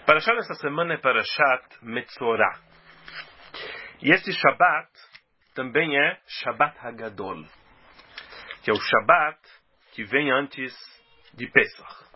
Parashat dessa semana é Parashat Metzorah. E este Shabbat também é Shabbat Hagadol, que é o Shabbat que vem antes de Pesach.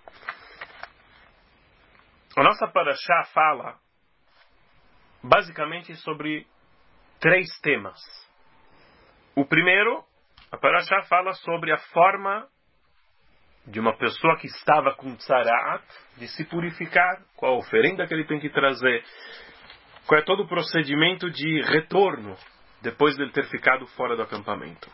A nossa Parashá fala basicamente sobre 3 temas. O primeiro, a Parashá fala sobre a forma de uma pessoa que estava com tzaraat, de se purificar, qual a oferenda que ele tem que trazer, qual é todo o procedimento de retorno depois de ele ter ficado fora do acampamento.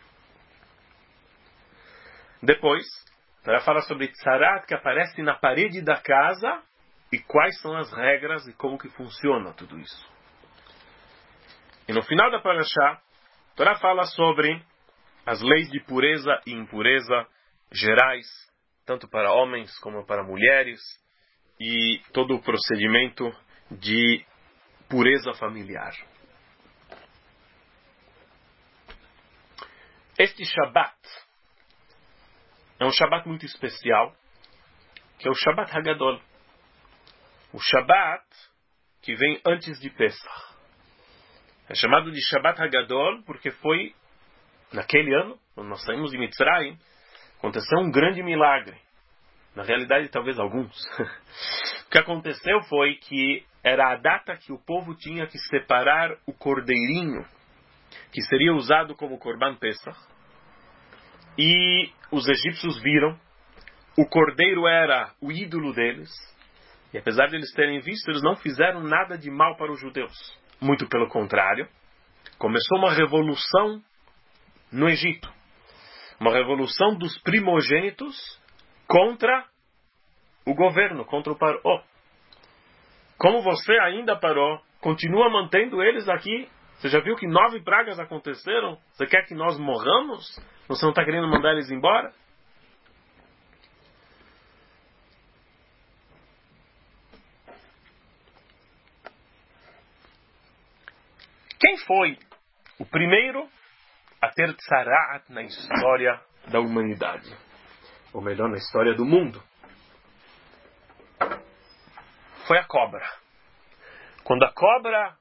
Depois, ela fala sobre tzaraat que aparece na parede da casa e quais são as regras e como que funciona tudo isso. E no final da Parashá, a Torá fala sobre as leis de pureza e impureza gerais, tanto para homens como para mulheres, e todo o procedimento de pureza familiar. Este Shabbat é um Shabbat muito especial, que é o Shabbat Hagadol. O Shabbat que vem antes de Pesach. É chamado de Shabbat Hagadol porque foi naquele ano, quando nós saímos de Mitzrayim, aconteceu um grande milagre. Na realidade, talvez alguns. O que aconteceu foi que era a data que o povo tinha que separar o cordeirinho, que seria usado como Korban Pesach. E os egípcios viram, o cordeiro era o ídolo deles. E apesar de eles terem visto, eles não fizeram nada de mal para os judeus. Muito pelo contrário. Começou uma revolução no Egito. Uma revolução dos primogênitos contra o governo, contra o Paró. Como você ainda, Paró, continua mantendo eles aqui? Você já viu que 9 pragas aconteceram? Você quer que nós morramos? Você não está querendo mandar eles embora? Quem foi o primeiro a ter tzaraat na história da humanidade? Ou melhor, na história do mundo? Foi a cobra. Quando a cobra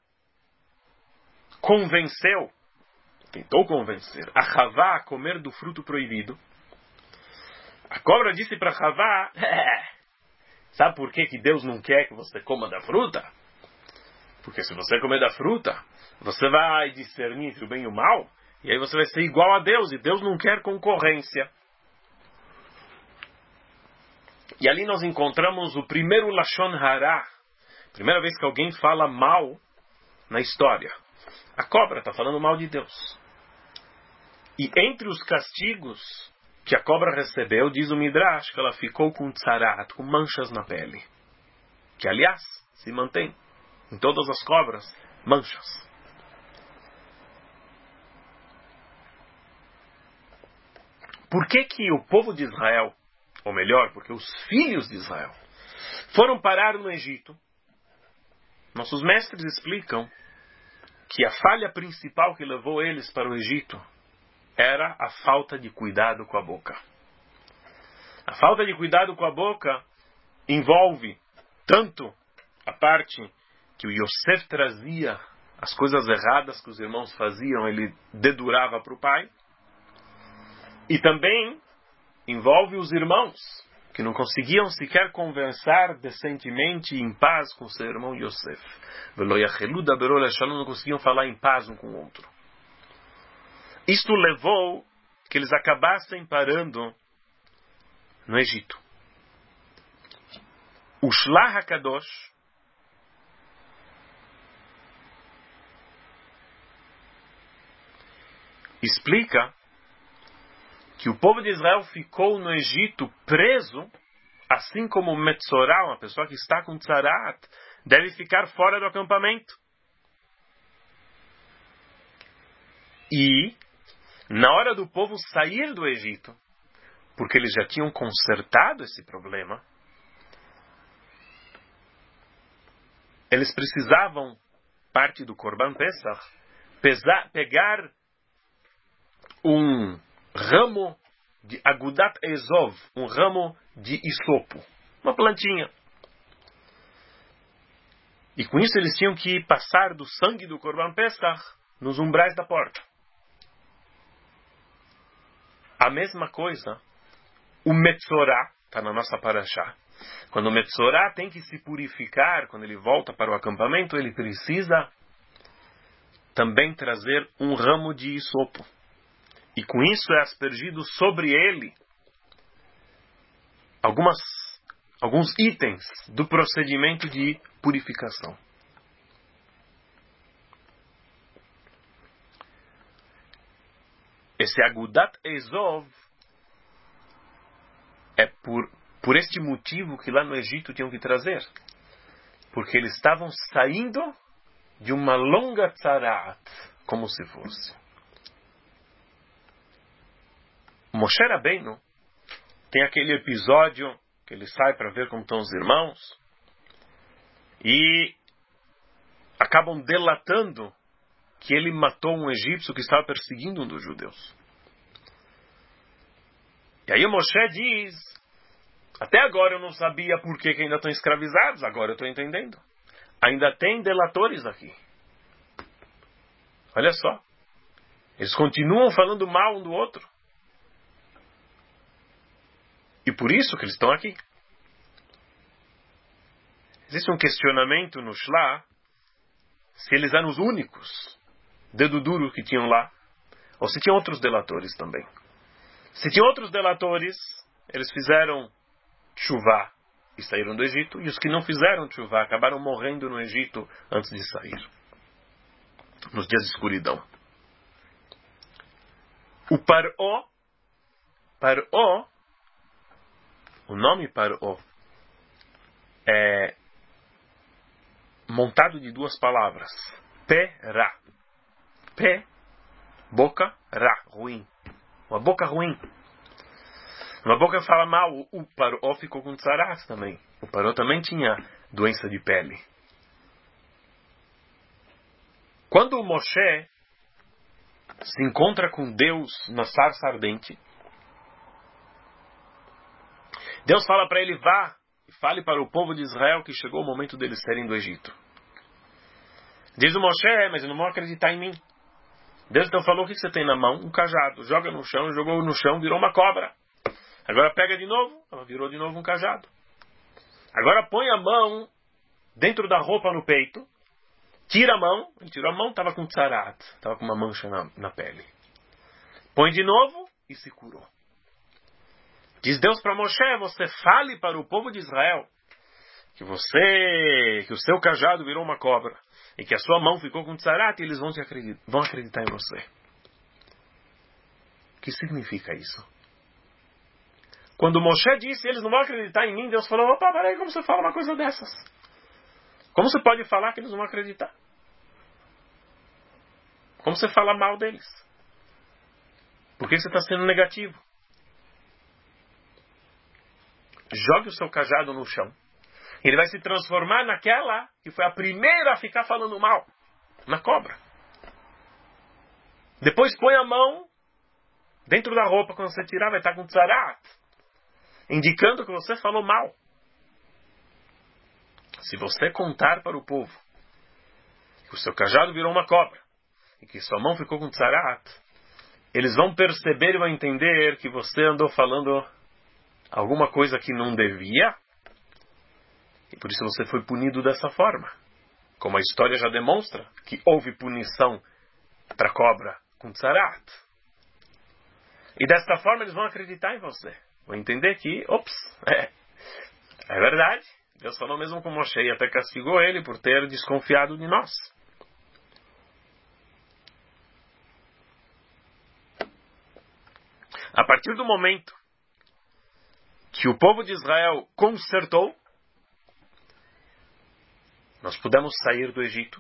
tentou convencer a Havá a comer do fruto proibido, a cobra disse para Havá, sabe por que Deus não quer que você coma da fruta? Porque se você comer da fruta, você vai discernir entre o bem e o mal, e aí você vai ser igual a Deus, e Deus não quer concorrência. E ali nós encontramos o primeiro Lashon Hara, primeira vez que alguém fala mal na história. A cobra está falando mal de Deus. E entre os castigos que a cobra recebeu, diz o Midrash, que ela ficou com tzaraat, com manchas na pele. Que, aliás, se mantém em todas as cobras, manchas. Por que o povo de Israel, ou melhor, porque os filhos de Israel, foram parar no Egito? Nossos mestres explicam que a falha principal que levou eles para o Egito era a falta de cuidado com a boca. A falta de cuidado com a boca envolve tanto a parte que o Yosef trazia, as coisas erradas que os irmãos faziam, ele dedurava para o pai, e também envolve os irmãos, que não conseguiam sequer conversar decentemente e em paz com seu irmão Yosef. Não conseguiam falar em paz um com o outro. Isto levou que eles acabassem parando no Egito. O Shlach HaKadosh explica que o povo de Israel ficou no Egito preso, assim como o Metzorah, uma pessoa que está com tzaraat, deve ficar fora do acampamento. E, na hora do povo sair do Egito, porque eles já tinham consertado esse problema, eles precisavam, parte do Korban Pesach, pegar um ramo de Agudat Ezov, um ramo de isopo, uma plantinha. E com isso eles tinham que passar do sangue do Corban Pesach nos umbrais da porta. A mesma coisa, o Metzorah, está na nossa Parashá. Quando o Metzorah tem que se purificar, quando ele volta para o acampamento, ele precisa também trazer um ramo de isopo. E com isso é aspergido sobre ele alguns itens do procedimento de purificação. Esse Agudat Ezov é por este motivo que lá no Egito tinham que trazer. Porque eles estavam saindo de uma longa tzaraat, como se fosse. Moshe Rabbeinu tem aquele episódio que ele sai para ver como estão os irmãos e acabam delatando que ele matou um egípcio que estava perseguindo um dos judeus. E aí o Moshe diz: até agora eu não sabia por que ainda estão escravizados, agora eu estou entendendo. Ainda tem delatores aqui. Olha só. Eles continuam falando mal um do outro. E por isso que eles estão aqui. Existe um questionamento no Shla se eles eram os únicos dedo duro que tinham lá, ou se tinha outros delatores também. Se tinha outros delatores, eles fizeram tshuvá e saíram do Egito, e os que não fizeram tshuvá acabaram morrendo no Egito antes de sair, nos dias de escuridão. O Paró, o nome Paró é montado de duas palavras. Pé-ra. Pé, boca, ra, ruim. Uma boca ruim. Uma boca fala mal. O Paró ficou com tzarat também. O Paró também tinha doença de pele. Quando o Moshe se encontra com Deus na sarça ardente, Deus fala para ele: vá e fale para o povo de Israel que chegou o momento deles saírem do Egito. Diz o Moshe: mas não vão acreditar em mim. Deus então falou: o que você tem na mão? Um cajado. Joga no chão, jogou no chão, virou uma cobra. Agora pega de novo, ela virou de novo um cajado. Agora põe a mão dentro da roupa no peito, tira a mão, ele tirou a mão, estava com tzarat, estava com uma mancha na pele. Põe de novo e se curou. Diz Deus para Moshe: você fale para o povo de Israel que o seu cajado virou uma cobra e que a sua mão ficou com tzarat, e eles vão acreditar em você. O que significa isso? Quando Moshe disse: eles não vão acreditar em mim, Deus falou: opa, peraí, como você fala uma coisa dessas? Como você pode falar que eles não vão acreditar? Como você fala mal deles? Por que você está sendo negativo? Jogue o seu cajado no chão. Ele vai se transformar naquela que foi a primeira a ficar falando mal, na cobra. Depois põe a mão dentro da roupa, quando você tirar vai estar com tzarat, indicando que você falou mal. Se você contar para o povo que o seu cajado virou uma cobra e que sua mão ficou com tzarat, eles vão perceber e vão entender que você andou falando alguma coisa que não devia, e por isso você foi punido dessa forma. Como a história já demonstra que houve punição para a cobra com tzarat. E desta forma eles vão acreditar em você. Vão entender que, é verdade. Deus falou mesmo com Moshe e até castigou ele por ter desconfiado de nós. A partir do momento que o povo de Israel consertou, nós pudemos sair do Egito.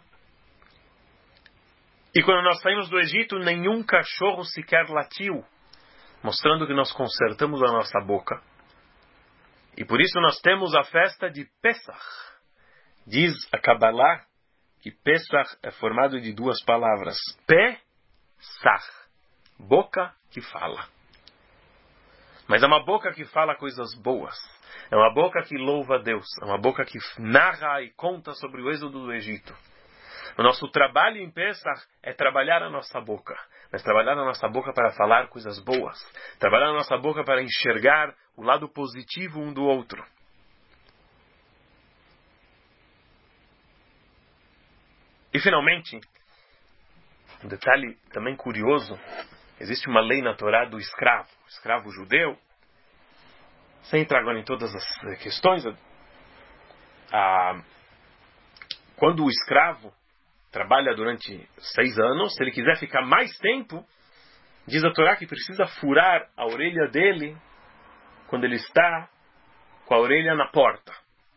E quando nós saímos do Egito, nenhum cachorro sequer latiu, mostrando que nós consertamos a nossa boca. E por isso nós temos a festa de Pesach. Diz a Kabbalah que Pesach é formado de duas palavras. Pesach, boca que fala. Mas é uma boca que fala coisas boas. É uma boca que louva a Deus. É uma boca que narra e conta sobre o êxodo do Egito. O nosso trabalho em Pesach é trabalhar a nossa boca. Mas trabalhar a nossa boca para falar coisas boas. Trabalhar a nossa boca para enxergar o lado positivo um do outro. E finalmente, um detalhe também curioso, existe uma lei na Torá do escravo judeu. Sem entrar agora em todas as questões, quando o escravo trabalha durante 6 anos, se ele quiser ficar mais tempo, diz a Torá que precisa furar a orelha dele quando ele está com a orelha na porta.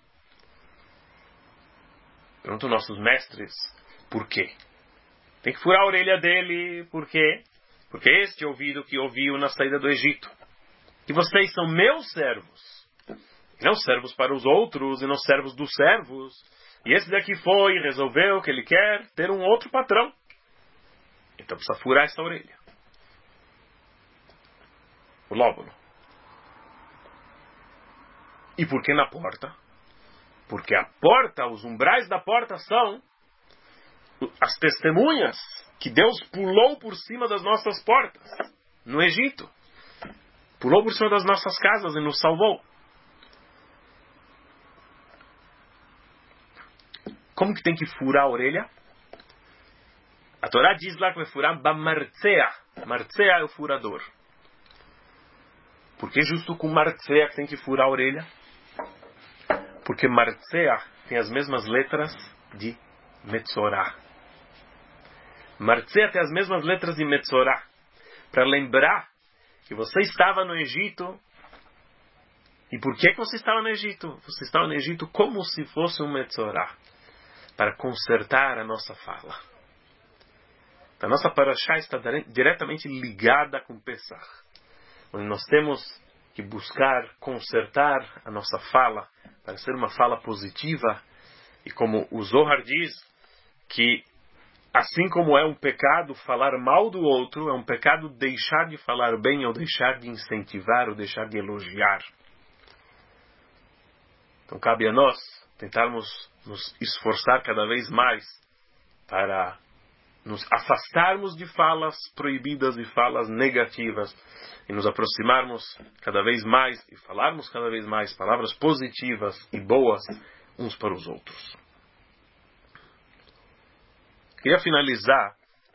Perguntam nossos mestres, por quê? Tem que furar a orelha dele, por quê? Porque este ouvido que ouviu na saída do Egito. Que vocês são meus servos. E não servos para os outros, e não servos dos servos. E esse daqui foi e resolveu que ele quer ter um outro patrão. Então precisa furar essa orelha. O lóbulo. E por que na porta? Porque a porta, os umbrais da porta são as testemunhas que Deus pulou por cima das nossas portas no Egito. Pulou por cima das nossas casas e nos salvou. Como que tem que furar a orelha? A Torá diz lá que vai furar Bamartzea. Martzea é o furador. Por que justo com Martzea que tem que furar a orelha? Porque Martzea tem as mesmas letras de Metzorah. Martzea tem as mesmas letras de Metzorah. Para lembrar que você estava no Egito. E por que você estava no Egito? Você estava no Egito como se fosse um Metzorah. Para consertar a nossa fala. A nossa Parashá está diretamente ligada com Pesach. Onde nós temos que buscar consertar a nossa fala para ser uma fala positiva. E como o Zohar diz, que assim como é um pecado falar mal do outro, é um pecado deixar de falar bem ou deixar de incentivar ou deixar de elogiar. Então cabe a nós tentarmos nos esforçar cada vez mais para nos afastarmos de falas proibidas e falas negativas e nos aproximarmos cada vez mais e falarmos cada vez mais palavras positivas e boas uns para os outros. Queria finalizar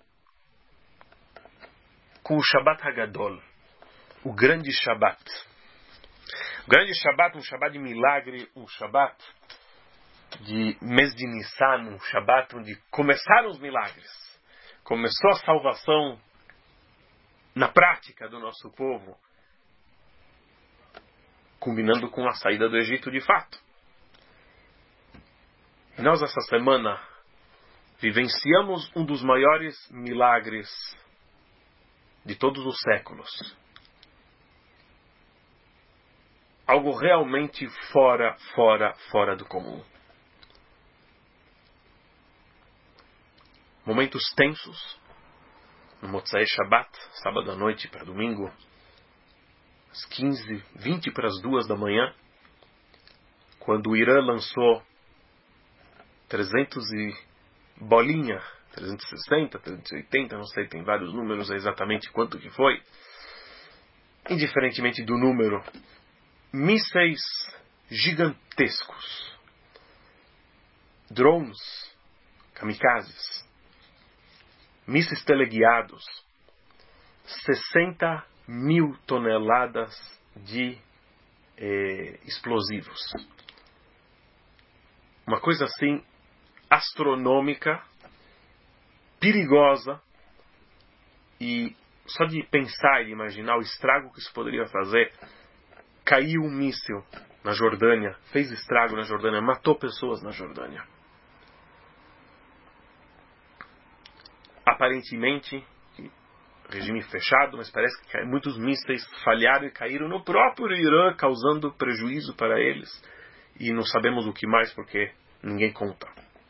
com o Shabbat Hagadol, o grande Shabbat. O grande Shabbat, um Shabbat de milagre, um Shabbat de mês de Nissan, um Shabbat onde começaram os milagres. Começou a salvação na prática do nosso povo, combinando com a saída do Egito de fato. E nós essa semana vivenciamos um dos maiores milagres de todos os séculos. Algo realmente fora do comum. Momentos tensos, no Motzei Shabbat, sábado à noite para domingo, às 15:20 para as 2 da manhã, quando o Irã lançou 300 e bolinha, 360, 380, não sei, tem vários números exatamente quanto que foi. Indiferentemente do número, mísseis gigantescos, drones, kamikazes, mísseis teleguiados, 60 mil toneladas de explosivos. Uma coisa assim astronômica, perigosa, e só de pensar e imaginar o estrago que isso poderia fazer. Caiu um míssil na Jordânia, fez estrago na Jordânia, matou pessoas na Jordânia. Aparentemente, regime fechado, mas parece que muitos mísseis falharam e caíram no próprio Irã, causando prejuízo para eles. E não sabemos o que mais, porque ninguém conta.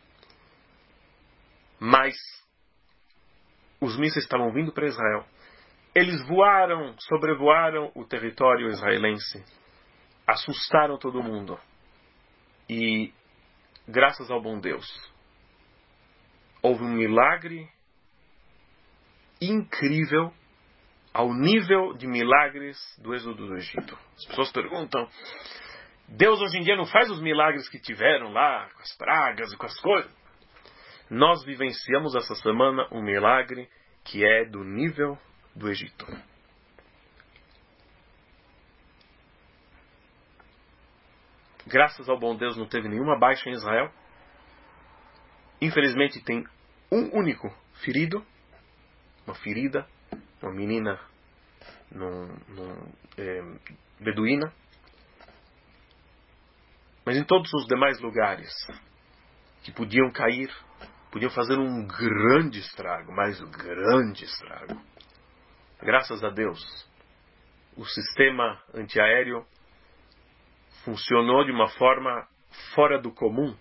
Mas os mísseis estavam vindo para Israel. Eles voaram, sobrevoaram o território israelense. assustaram todo mundo. E, graças ao bom Deus, houve um milagre incrível ao nível de milagres do êxodo do Egito. As pessoas perguntam, Deus hoje em dia não faz os milagres que tiveram lá, com as pragas e com as coisas. Nós vivenciamos essa semana um milagre que é do nível do Egito. Graças ao bom Deus não teve nenhuma baixa em Israel. Infelizmente tem um único ferido, uma ferida, uma menina beduína. Mas em todos os demais lugares que podiam cair, podiam fazer um grande estrago, mas um grande estrago. Graças a Deus, o sistema antiaéreo funcionou de uma forma fora do comum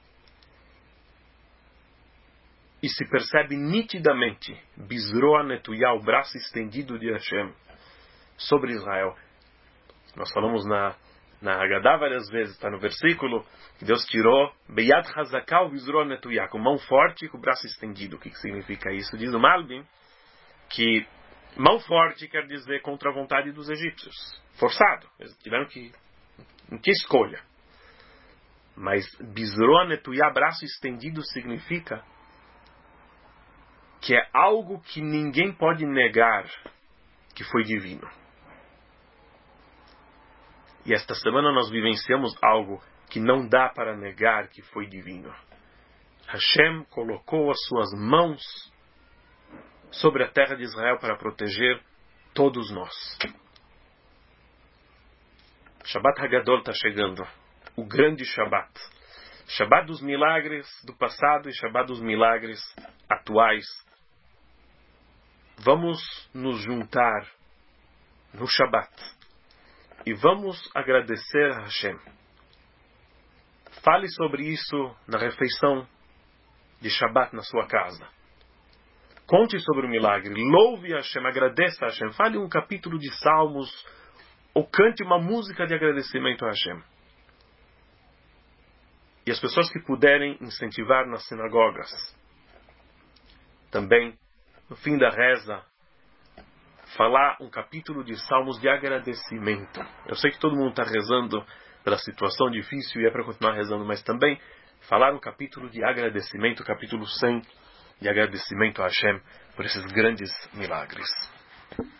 e se percebe nitidamente Bizroa Netuyah, o braço estendido de Hashem sobre Israel. Nós falamos na Haggadah várias vezes, está no versículo, que Deus tirou Beyad Hazakah Bizroa Netuyah, com mão forte e com o braço estendido. O que significa isso? Diz o Malbim que mão forte quer dizer contra a vontade dos egípcios. Forçado. Eles tiveram que... Não tinha escolha. Mas Bizroa Netuyah, braço estendido, significa que é algo que ninguém pode negar que foi divino. E esta semana nós vivenciamos algo que não dá para negar que foi divino. Hashem colocou as suas mãos sobre a terra de Israel para proteger todos nós. Shabbat Hagadol está chegando. O grande Shabbat. Shabbat dos milagres do passado e Shabbat dos milagres atuais. Vamos nos juntar no Shabbat e vamos agradecer a Hashem. Fale sobre isso na refeição de Shabbat na sua casa. Conte sobre o milagre. Louve a Hashem, agradeça a Hashem. Fale um capítulo de Salmos ou cante uma música de agradecimento a Hashem. E as pessoas que puderem incentivar nas sinagogas. Também, no fim da reza, falar um capítulo de Salmos de agradecimento. Eu sei que todo mundo está rezando pela situação difícil e é para continuar rezando, mas também falar um capítulo de agradecimento, capítulo 100, de agradecimento a Hashem por esses grandes milagres.